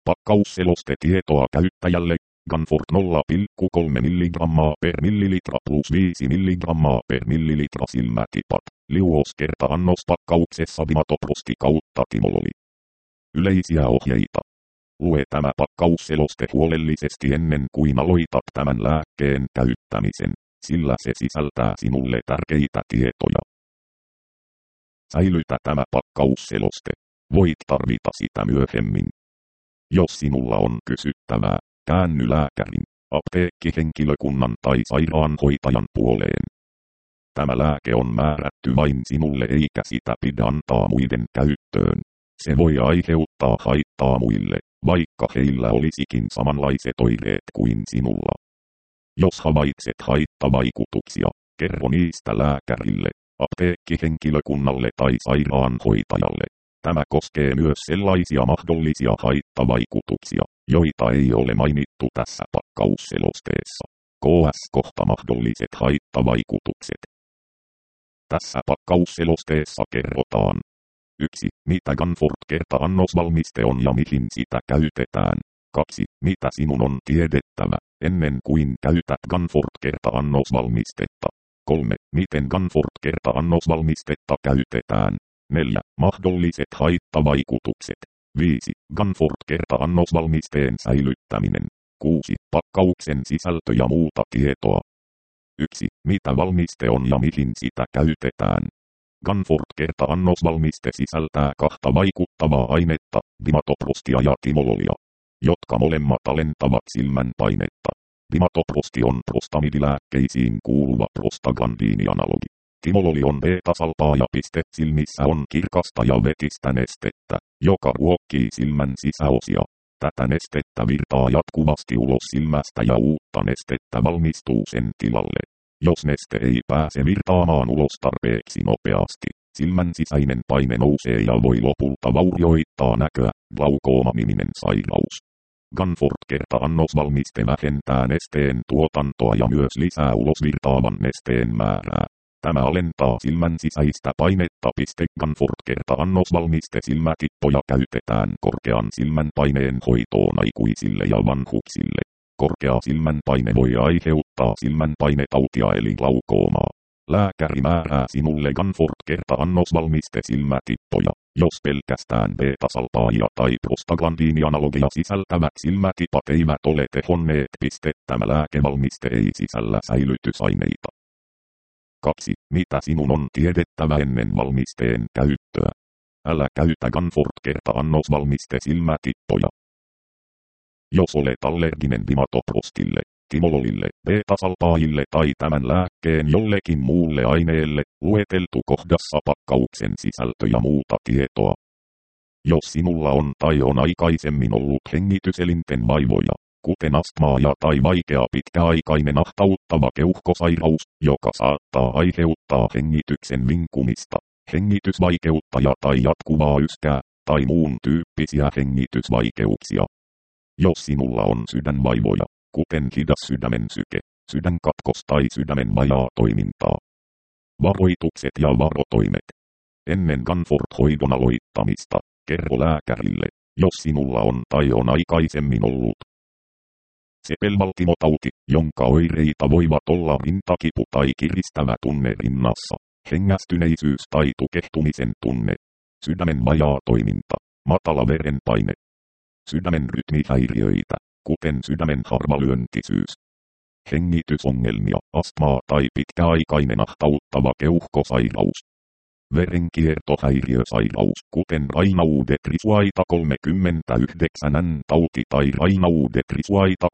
Pakkausselostetietoa käyttäjälle. Gunfort 0,3 mg per millilitra plus 5 mg per millilitra silmätipat. Liuoskerta-annos pakkauksessa Dimatoprosti kautta Timololi. Yleisiä ohjeita. Lue tämä pakkausseloste huolellisesti ennen kuin aloitat tämän lääkkeen käyttämisen, sillä se sisältää sinulle tärkeitä tietoja. Säilytä tämä pakkausseloste. Voit tarvita sitä myöhemmin. Jos sinulla on kysyttävää, käänny lääkärin, apteekkihenkilökunnan tai sairaanhoitajan puoleen. Tämä lääke on määrätty vain sinulle eikä sitä pidä antaa muiden käyttöön. Se voi aiheuttaa haittaa muille, vaikka heillä olisikin samanlaiset oireet kuin sinulla. Jos havaitset haittavaikutuksia, kerro niistä lääkärille, apteekkihenkilökunnalle tai sairaanhoitajalle. Tämä koskee myös sellaisia mahdollisia haittavaikutuksia, joita ei ole mainittu tässä pakkausselosteessa. KS-kohta mahdolliset haittavaikutukset. Tässä pakkausselosteessa kerrotaan. 1. Mitä Gunfort-kerta-annosvalmiste on ja mihin sitä käytetään. 2. Mitä sinun on tiedettävä, ennen kuin käytät Gunfort-kerta-annosvalmistetta. 3. Miten Gunfort-kerta-annosvalmistetta käytetään. 4. Mahdolliset haittavaikutukset. 5. Gunfort-kerta-annosvalmisteen säilyttäminen. 6. Pakkauksen sisältö ja muuta tietoa. 1. Mitä valmiste on ja mihin sitä käytetään. Gunfort-kerta-annosvalmiste sisältää kahta vaikuttavaa ainetta, Dimatoprostia ja Timololia, jotka molemmat alentavat silmän painetta. Dimatoprosti on prostamidilääkkeisiin kuuluva prostaglandiinianalogi. Timololi on beta-salpaaja. Silmissä on kirkasta ja vetistä nestettä, joka ruokkii silmän sisäosia. Tätä nestettä virtaa jatkuvasti ulos silmästä ja uutta nestettä valmistuu sen tilalle. Jos neste ei pääse virtaamaan ulos tarpeeksi nopeasti, silmän sisäinen paine nousee ja voi lopulta vaurioittaa näköä, glaukooma-niminen sairaus. Gunfort-kerta-annosvalmiste vähentää nesteen tuotantoa ja myös lisää ulos virtaavan nesteen määrää. Tämä alentaa silmän sisäistä painetta. Gunfort-kerta-annosvalmiste silmätippoja käytetään korkean silmän paineen hoitoon aikuisille ja vanhuksille. Korkea silmän paine voi aiheuttaa silmän painetautia eli glaukoomaa. Lääkäri määrää sinulle Gunfort-kerta-annosvalmiste silmätippoja, jos pelkästään beta-salpaajia tai prostaglandiinianalogia sisältävät silmätipat eivät ole tehonneet. Tämä lääkevalmiste ei sisällä säilytysaineita. 2. Mitä sinun on tiedettävä ennen valmisteen käyttöä? Älä käytä Gunfort-kerta-annosvalmiste silmätippoja. Jos olet allerginen Dimatoprostille, Timololille, beta-salpaajille tai tämän lääkkeen jollekin muulle aineelle, lueteltu kohdassa pakkauksen sisältö ja muuta tietoa. Jos sinulla on tai on aikaisemmin ollut hengityselinten vaivoja, kuten astmaa tai vaikea pitkäaikainen ahtauttava keuhkosairaus, joka saattaa aiheuttaa hengityksen vinkumista, hengitysvaikeutta tai jatkuvaa yskää, tai muun tyyppisiä hengitysvaikeuksia. Jos sinulla on sydänvaivoja, kuten hidas sydämen syke, sydänkatkos tai sydämen vajaa toimintaa. Varoitukset ja varotoimet. Ennen Gunfort-hoidon aloittamista, kerro lääkärille, jos sinulla on tai on aikaisemmin ollut sepelvaltimotauti, jonka oireita voivat olla rintakipu tai kiristävä tunne rinnassa, hengästyneisyys tai tukehtumisen tunne, sydämen vajaa toiminta, matala verenpaine, sydämen rytmihäiriöitä, kuten sydämen harvalyöntisyys, hengitysongelmia, astmaa tai pitkäaikainen ahtauttava keuhkosairaus, verenkiertohäiriösairaus, kuten Raynaud Trisuaita 39N tauti tai Raynaud Trisuaita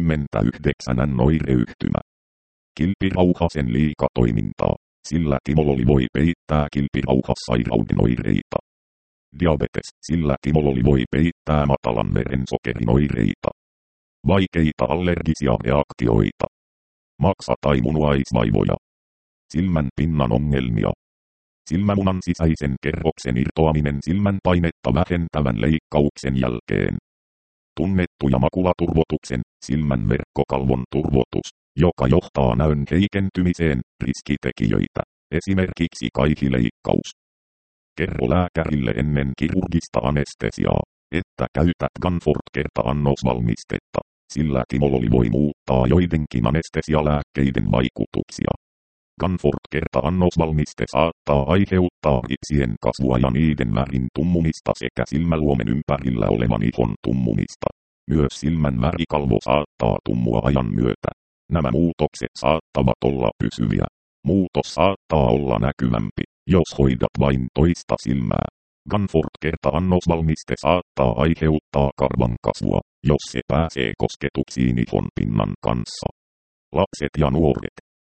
39N oireyhtymä. Kilpirauhasen liikatoimintaa, sillä Timololi voi peittää kilpirauhassairauden oireita. Diabetes, sillä Timololi voi peittää matalan verensokerin oireita. Vaikeita allergisia reaktioita. Maksa- tai munuaisvaivoja. Silmän pinnan ongelmia. Silmämunan sisäisen kerroksen irtoaminen silmän painetta vähentävän leikkauksen jälkeen. Tunnettu ja makulaturvotuksen, silmän verkkokalvon turvotus, joka johtaa näön heikentymiseen, riskitekijöitä, esimerkiksi kaihileikkaus. Kerro lääkärille ennen kirurgista anestesiaa, että käytät Gunfort-kerta-annosvalmistetta, sillä timololi voi muuttaa joidenkin anestesialääkkeiden vaikutuksia. Gunfort-kerta-annosvalmiste saattaa aiheuttaa ripsien kasvua ja niiden värin tummumista sekä silmäluomen ympärillä olevan ihon tummumista. Myös silmän värikalvo saattaa tummua ajan myötä. Nämä muutokset saattavat olla pysyviä. Muutos saattaa olla näkyvämpi, jos hoidat vain toista silmää. Gunfort-kerta-annosvalmiste saattaa aiheuttaa karvan kasvua, jos se pääsee kosketuksiin ihon pinnan kanssa. Lapset ja nuoret.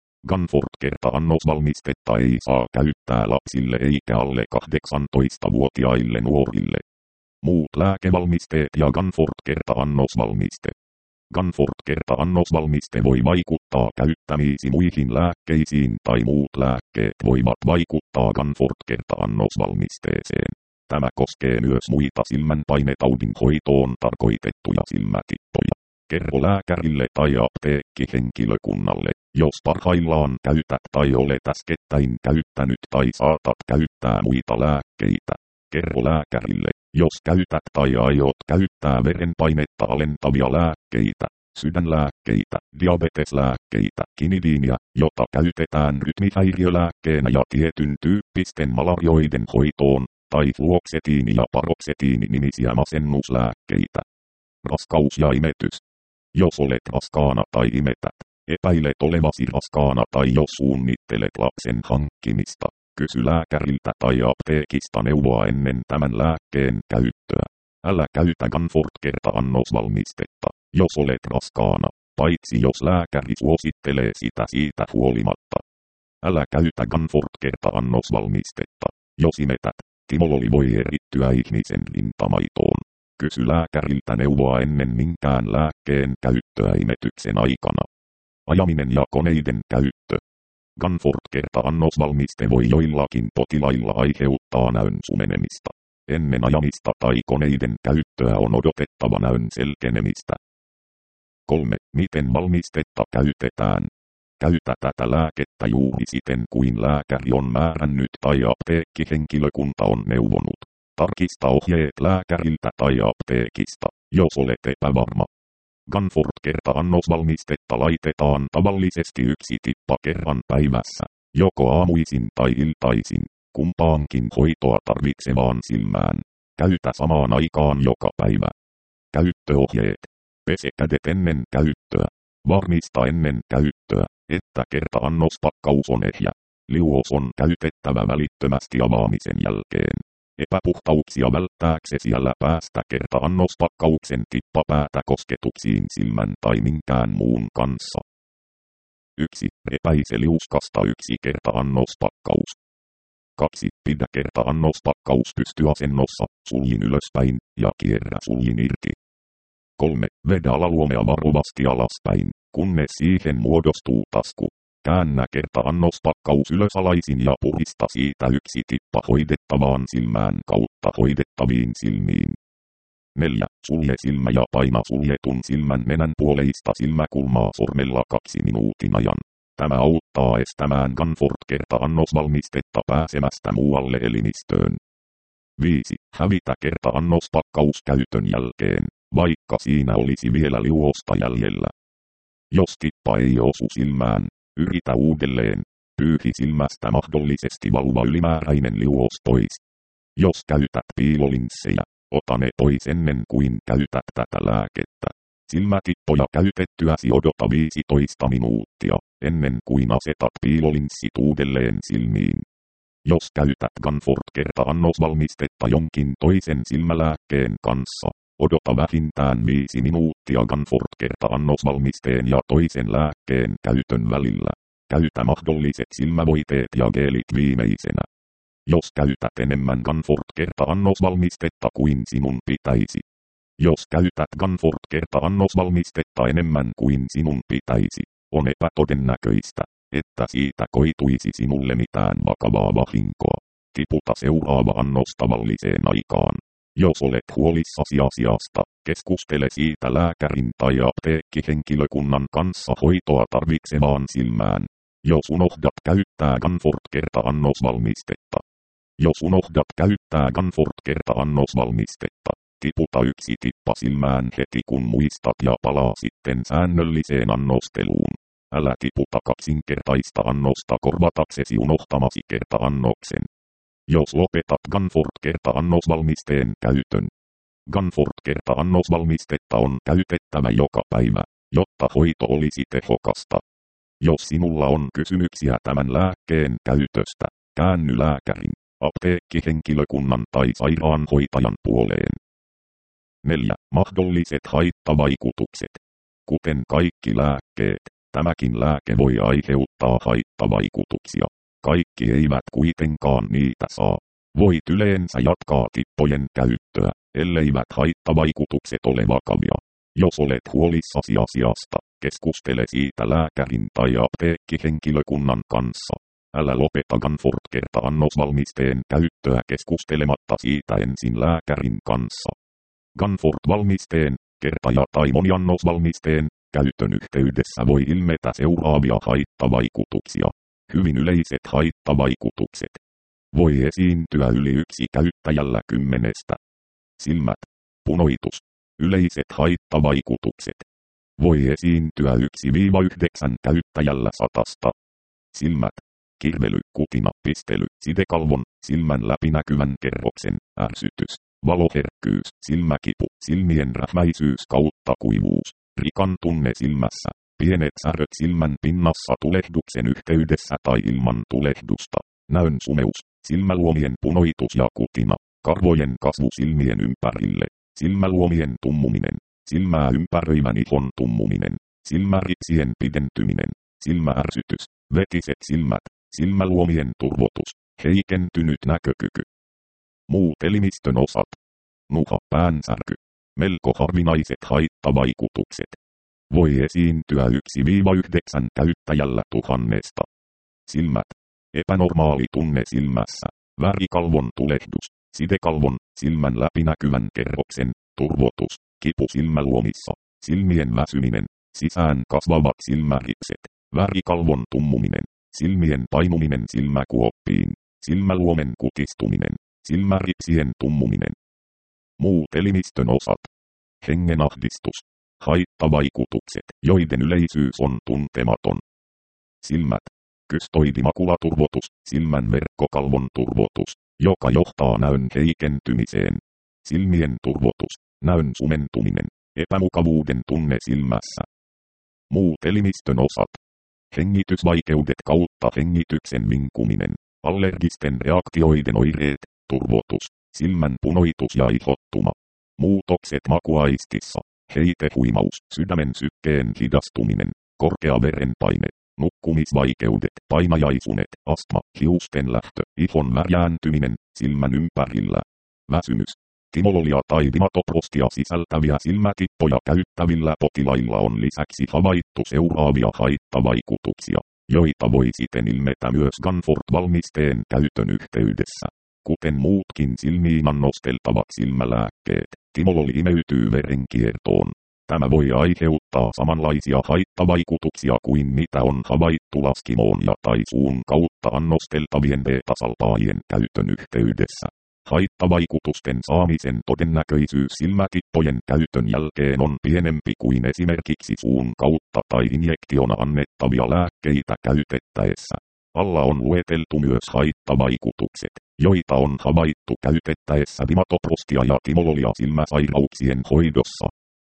Gunfort-kerta-annosvalmistetta ei saa käyttää lapsille eikä alle 18-vuotiaille nuorille. Muut lääkevalmisteet ja Gunfort-kerta-annosvalmiste. Gunfort-kerta-annosvalmiste voi vaikuttaa käyttämiisi muihin lääkkeisiin tai muut lääkkeet voivat vaikuttaa Gunfort-kerta-annosvalmisteeseen. Tämä koskee myös muita silmänpainetaudin hoitoon tarkoitettuja silmätippoja. Kerro lääkärille tai apteekkihenkilökunnalle, jos parhaillaan käytät tai olet äskettäin käyttänyt tai saatat käyttää muita lääkkeitä. Kerro lääkärille, jos käytät tai aiot käyttää verenpainetta alentavia lääkkeitä, sydänlääkkeitä, diabeteslääkkeitä, kinidiinia, jota käytetään rytmihäiriölääkkeenä ja tietyn tyyppisten malarioiden hoitoon, tai fluoksetiini- ja paroksetiini-nimisiä masennuslääkkeitä. Raskaus ja imetys. Jos olet raskaana tai imetät, epäilet olevasi raskaana tai jos suunnittelet lapsen hankkimista, kysy lääkäriltä tai apteekista neuvoa ennen tämän lääkkeen käyttöä. Älä käytä Gunfort-kerta-annosvalmistetta, jos olet raskaana, paitsi jos lääkäri suosittelee sitä siitä huolimatta. Älä käytä Gunfort-kerta-annosvalmistetta, jos imetät. Timololi voi erittyä ihmisen rintamaitoon. Kysy lääkäriltä neuvoa ennen minkään lääkkeen käyttöä imetyksen aikana. Ajaminen ja koneiden käyttö. Gunfort-kerta-annosvalmiste voi joillakin potilailla aiheuttaa näön sumenemista. Ennen ajamista tai koneiden käyttöä on odotettava näön selkenemistä. 3. Miten valmistetta käytetään? Käytä tätä lääkettä juuri siten kuin lääkäri on määrännyt tai apteekkihenkilökunta on neuvonut. Tarkista ohjeet lääkäriltä tai apteekista, jos olet epävarma. Gunfort-kerta-annosvalmistetta laitetaan tavallisesti 1 tippa kerran päivässä, joko aamuisin tai iltaisin, kumpaankin hoitoa tarvitsevaan silmään. Käytä samaan aikaan joka päivä. Käyttöohjeet. Pese kädet ennen käyttöä. Varmista ennen käyttöä, että kerta-annospakkaus on ehjä. Liuos on käytettävä välittömästi avaamisen jälkeen. Epäpuhtauksia välttääksesi älä päästä kerta-annospakkauksen tippapäätä kosketuksiin silmän tai minkään muun kanssa. 1. Repäise liuskasta 1 kerta-annospakkaus. 2. Pidä kerta-annospakkaus pystyasennossa, suljin ylöspäin, ja kierrä suljin irti. 3. Vedä alaluomea varovasti alaspäin, kunnes siihen muodostuu tasku. Käännä kerta-annospakkaus ylösalaisin ja puhdista siitä 1 tippa hoidettavaan silmään kautta hoidettaviin silmiin. 4. Sulje silmä ja paina suljetun silmän nenän puoleista silmäkulmaa sormella 2 minuutin ajan. Tämä auttaa estämään Gunfort-kerta-annosvalmistetta pääsemästä muualle elimistöön. 5. Hävitä kerta-annospakkaus käytön jälkeen, vaikka siinä olisi vielä liuosta jäljellä. Jos tippa ei osu silmään, yritä uudelleen. Pyyhi silmästä mahdollisesti valuva ylimääräinen liuos pois. Jos käytät piilolinssejä, ota ne pois ennen kuin käytät tätä lääkettä. Silmätippoja käytettyäsi odota 15 minuuttia, ennen kuin asetat piilolinssit uudelleen silmiin. Jos käytät Gunfort-kerta-annosvalmistetta jonkin toisen silmälääkkeen kanssa, odota vähintään 5 minuuttia Gunfort-kerta-annosvalmisteen ja toisen lääkkeen käytön välillä. Käytä mahdolliset silmävoiteet ja geelit viimeisenä. Jos käytät enemmän Gunfort-kerta-annosvalmistetta kuin sinun pitäisi. Jos käytät Gunfort-kerta-annosvalmistetta enemmän kuin sinun pitäisi, on epätodennäköistä, että siitä koituisi sinulle mitään vakavaa vahinkoa. Tiputa seuraava annos tavalliseen aikaan. Jos olet huolissasi asiasta, keskustele siitä lääkärin tai apteekkihenkilökunnan kanssa hoitoa tarvitsevaan silmään. Jos unohdat käyttää Gunfort-kerta-annosvalmistetta. Jos unohdat käyttää Gunfort-kerta-annosvalmistetta, tiputa yksi tippa silmään heti kun muistat ja palaa sitten säännölliseen annosteluun. Älä tiputa kaksinkertaista annosta korvataksesi unohtamasi kerta-annoksen. Jos lopetat Gunfort-kerta-annosvalmisteen käytön. Gunfort-kerta-annosvalmistetta on käytettävä joka päivä, jotta hoito olisi tehokasta. Jos sinulla on kysymyksiä tämän lääkkeen käytöstä, käänny lääkärin, apteekkihenkilökunnan tai sairaanhoitajan puoleen. 4. Mahdolliset haittavaikutukset. Kuten kaikki lääkkeet, tämäkin lääke voi aiheuttaa haittavaikutuksia. Kaikki eivät kuitenkaan niitä saa. Voit yleensä jatkaa tippojen käyttöä, elleivät haittavaikutukset ole vakavia. Jos olet huolissasi asiasta, keskustele siitä lääkärin tai apteekkihenkilökunnan kanssa. Älä lopeta Gunfort-kerta-annosvalmisteen käyttöä keskustelematta siitä ensin lääkärin kanssa. Gunfort-valmisteen, kerta- tai moniannosvalmisteen, käytön yhteydessä voi ilmetä seuraavia haittavaikutuksia. Hyvin yleiset haittavaikutukset. Voi esiintyä yli yksi käyttäjällä 10. Silmät. Punoitus. Yleiset haittavaikutukset. Voi esiintyä 1-9 käyttäjällä 100. Silmät. Kirvely, kutina, pistely, sidekalvon, silmän läpinäkyvän kerroksen, ärsytys, valoherkkyys, silmäkipu, silmien rähmäisyys kautta kuivuus, rikan tunne silmässä, pienet säröt silmän pinnassa tulehduksen yhteydessä tai ilman tulehdusta, näön sumeus, silmäluomien punoitus ja kutina, karvojen kasvu silmien ympärille, silmäluomien tummuminen, silmää ympäröivän ihon tummuminen, silmäripsien pidentyminen, silmäärsytys, vetiset silmät, silmäluomien turvotus, heikentynyt näkökyky. Muut elimistön osat. Nuha, päänsärky. Melko harvinaiset haittavaikutukset. Voi esiintyä 1-9 käyttäjällä 1000. Silmät. Epänormaali tunne silmässä. Värikalvon tulehdus. Sidekalvon, silmän läpinäkyvän kerroksen, turvotus. Kipu silmäluomissa. Silmien väsyminen. Sisään kasvavat silmäripset. Värikalvon tummuminen. Silmien painuminen silmäkuoppiin. Silmäluomen kutistuminen. Silmäripsien tummuminen. Muut elimistön osat. Hengenahdistus. Haittavaikutukset, joiden yleisyys on tuntematon. Silmät. Kystoidimakulaturvotus, silmän verkkokalvon turvotus, joka johtaa näön heikentymiseen. Silmien turvotus, näön sumentuminen, epämukavuuden tunne silmässä. Muut elimistön osat. Hengitysvaikeudet kautta hengityksen vinkuminen, allergisten reaktioiden oireet, turvotus, silmän punoitus ja ihottuma. Muutokset makuaistissa, heitehuimaus, sydämen sykkeen hidastuminen, korkea verenpaine, nukkumisvaikeudet, painajaisunet, astma, hiusten lähtö, ihon värjääntyminen, silmän ympärillä. Väsymys. Timololia tai dimatoprostia sisältäviä silmätippoja käyttävillä potilailla on lisäksi havaittu seuraavia haittavaikutuksia, joita voi siten ilmetä myös Gunfort-valmisteen käytön yhteydessä. Kuten muutkin silmiin annosteltavat silmälääkkeet, timololi imeytyy verenkiertoon. Tämä voi aiheuttaa samanlaisia haittavaikutuksia kuin mitä on havaittu laskimoon ja tai suun kautta annosteltavien beta-salpaajien käytön yhteydessä. Haittavaikutusten saamisen todennäköisyys silmätippojen käytön jälkeen on pienempi kuin esimerkiksi suun kautta tai injektiona annettavia lääkkeitä käytettäessä. Alla on lueteltu myös haittavaikutukset, joita on havaittu käytettäessä dimatoprostia ja timololia silmäsairauksien hoidossa.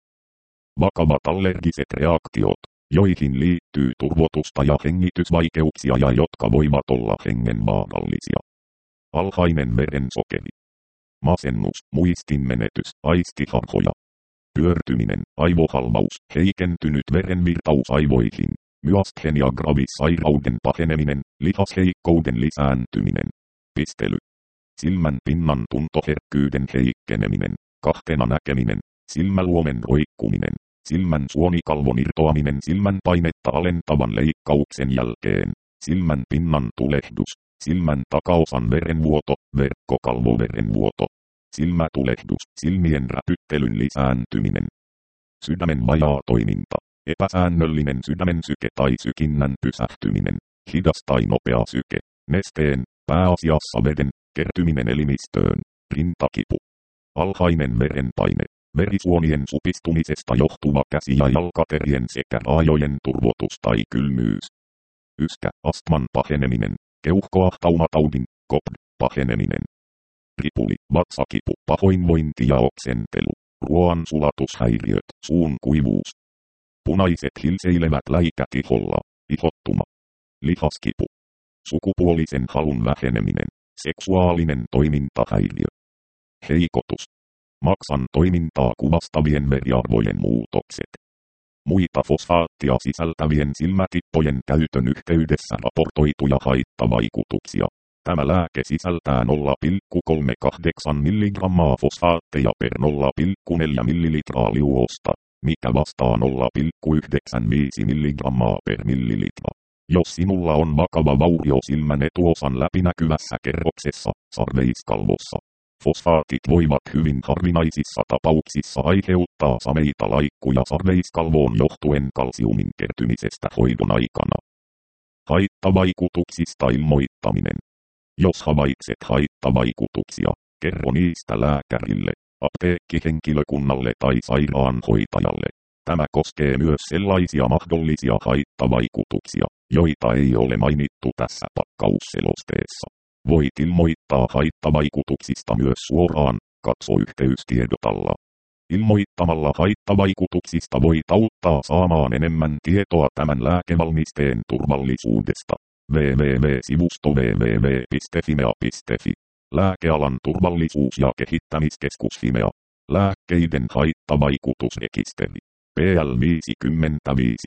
Vakavat allergiset reaktiot, joihin liittyy turvotusta ja hengitysvaikeuksia ja jotka voivat olla hengenvaarallisia. Alhainen verensokeri. Masennus, muistinmenetys, aistiharhoja. Pyörtyminen, aivohalvaus, heikentynyt verenvirtaus aivoihin. Myasthenia gravis sairauden paheneminen, lihasheikkouden lisääntyminen. Pistely. Silmän pinnan tuntoherkkyyden heikkeneminen, kahtena näkeminen, silmäluomen roikkuminen, silmän suonikalvon irtoaminen silmän painetta alentavan leikkauksen jälkeen, silmän pinnan tulehdus, silmän takaosan verenvuoto, verkkokalvoverenvuoto, silmätulehdus, silmien räpyttelyn lisääntyminen, sydämen vajaa toiminta, epäsäännöllinen sydämen syke tai sykinnän pysähtyminen, hidas tai nopea syke, nesteen, pääasiassa veden, kertyminen elimistöön, rintakipu. Alhainen verenpaine, verisuonien supistumisesta johtuva käsi- ja jalkaterien sekä raajojen turvotus tai kylmyys. Yskä, astman paheneminen, keuhkoahtaumatautin, COPD, paheneminen. Ripuli, vatsakipu, pahoinvointi ja oksentelu, ruoan sulatushäiriöt, suun kuivuus. Punaiset hilseilevät läikät iholla, ihottuma. Lihaskipu. Sukupuolisen halun väheneminen, seksuaalinen toimintahäiriö. Heikotus. Maksan toimintaa kuvastavien veriarvojen muutokset. Muita fosfaattia sisältävien silmätippojen käytön yhteydessä raportoituja haittavaikutuksia. Tämä lääke sisältää 0,38 mg fosfaatteja per 0,4 ml liuosta, mikä vastaa 0,95 mg per millilitra. Jos sinulla on vakava vaurio silmän etuosan läpinäkyvässä kerroksessa, sarveiskalvossa, fosfaatit voivat hyvin harvinaisissa tapauksissa aiheuttaa sameita laikkuja sarveiskalvoon johtuen kalsiumin kertymisestä hoidon aikana. Haittavaikutuksista ilmoittaminen. Jos havaitset haittavaikutuksia, kerro niistä lääkärille, apteekkihenkilökunnalle tai sairaanhoitajalle. Tämä koskee myös sellaisia mahdollisia haittavaikutuksia, joita ei ole mainittu tässä pakkausselosteessa. Voit ilmoittaa haittavaikutuksista myös suoraan, katso yhteystiedot alla. Ilmoittamalla haittavaikutuksista voit auttaa saamaan enemmän tietoa tämän lääkevalmisteen turvallisuudesta. www.sivusto www.fimea.fi. Lääkealan turvallisuus- ja kehittämiskeskus Fimea. Lääkkeiden haittavaikutusrekisteri. PL 55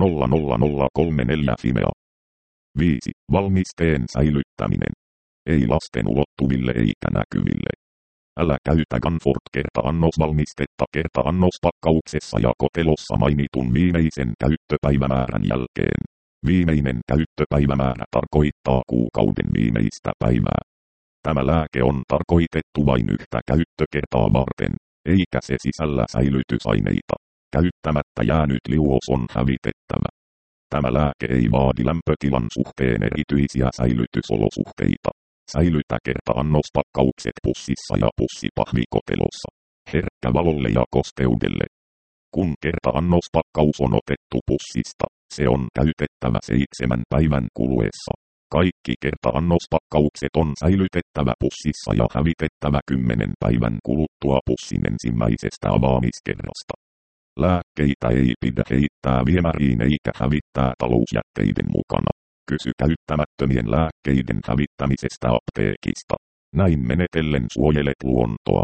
00034 Fimea. 5. Valmisteen säilyttäminen. Ei lasten ulottuville eikä näkyville. Älä käytä Gunfort kerta-annosvalmistetta kerta-annospakkauksessa ja kotelossa mainitun viimeisen käyttöpäivämäärän jälkeen. Viimeinen käyttöpäivämäärä tarkoittaa kuukauden viimeistä päivää. Tämä lääke on tarkoitettu vain yhtä käyttökertaa varten, eikä se sisällä säilytysaineita. Käyttämättä jäänyt liuos on hävitettävä. Tämä lääke ei vaadi lämpötilan suhteen erityisiä säilytysolosuhteita. Säilytä kerta-annospakkaukset pussissa ja pussipahvikotelossa. Herkkä valolle ja kosteudelle. Kun kerta-annospakkaus on otettu pussista, se on käytettävä 7 päivän kuluessa. Kaikki kerta-annospakkaukset on säilytettävä pussissa ja hävitettävä 10 päivän kuluttua pussin ensimmäisestä avaamiskerrasta. Lääkkeitä ei pidä heittää viemäriin eikä hävittää talousjätteiden mukana. Kysy käyttämättömien lääkkeiden hävittämisestä apteekista. Näin menetellen suojelet luontoa.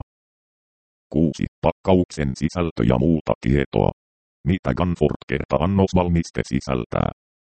6. Pakkauksen sisältö ja muuta tietoa. Mitä Gunfort kerta-annosvalmiste sisältää?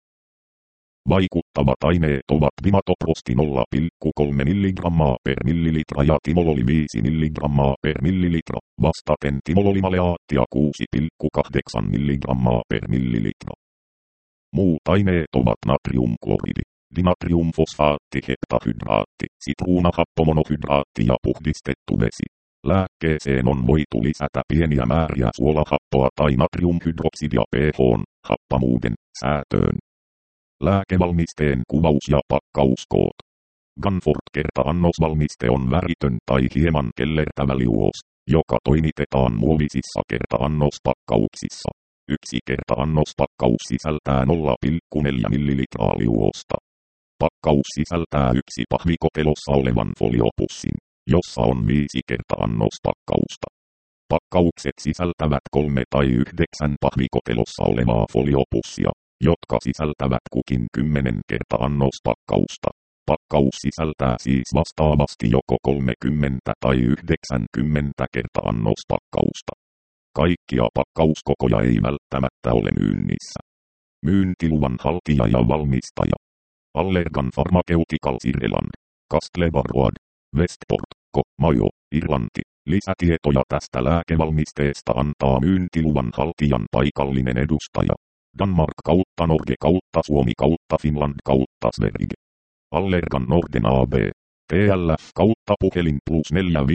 Vaikuttavat aineet ovat Dimatoprosti 0,3 mg per millilitra ja timololi 5 mg per millilitra, vastaten timololimaleaattia 6,8 mg per millilitra. Muut aineet ovat natriumkloridi, dinatriumfosfaatti, heptahydraatti, sitruunahappomonohydraatti ja puhdistettu vesi. Lääkkeeseen on voitu lisätä pieniä määriä suolahappoa tai natriumhydroksidia pH:n, happamuuden, säätöön. Lääkevalmisteen kuvaus ja pakkauskoot. Gunfort kerta-annosvalmiste on väritön tai hieman kellertävä liuos, joka toimitetaan muovisissa kerta-annospakkauksissa. Yksi kerta-annospakkaus sisältää 0,4 ml liuosta. Pakkaus sisältää 1 pahvikotelossa olevan foliopussin, jossa on 5 kerta-annospakkausta. Pakkaukset sisältävät 3 tai 9 pahvikotelossa olevaa foliopussia, jotka sisältävät kukin 10 kerta-annospakkausta. Pakkaus sisältää siis vastaavasti joko 30 tai 90 kerta-annospakkausta. Kaikkia pakkauskokoja ei välttämättä ole myynnissä. Myyntiluvan haltija ja valmistaja. Allergan Pharmaceuticals Ireland. Castlebar Road. Westport, Mayo, Irlanti. Lisätietoja tästä lääkevalmisteesta antaa myyntiluvan haltijan paikallinen edustaja. Danmark kautta Norge kautta Suomi kautta Finland kautta Sverige. Allergan Norden AB. TLF kautta puhelin +4580884560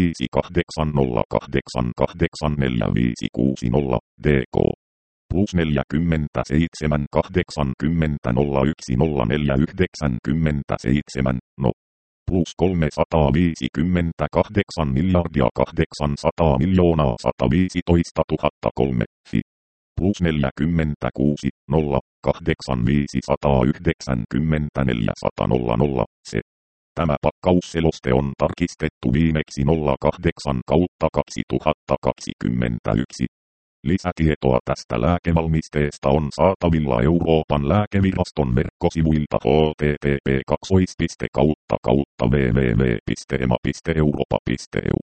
DK. +47 80 01 04 97 no. plus 358 miljardia 800 miljoonaa 115 003 fi plus 46 0 85 194 100 se. Tämä pakkausseloste on tarkistettu viimeksi 08/2021. Lisätietoa tästä lääkevalmisteesta on saatavilla Euroopan lääkeviraston verkkosivuilta http://www.ema.europa.eu